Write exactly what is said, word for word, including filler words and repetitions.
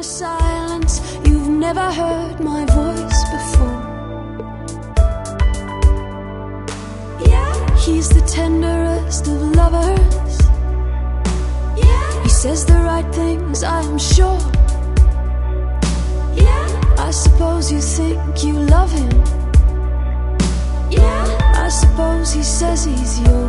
the silence. You've never heard my voice before. Yeah. He's the tenderest of lovers. Yeah. He says the right things, I am sure. Yeah. I suppose you think you love him. Yeah. I suppose he says he's yours.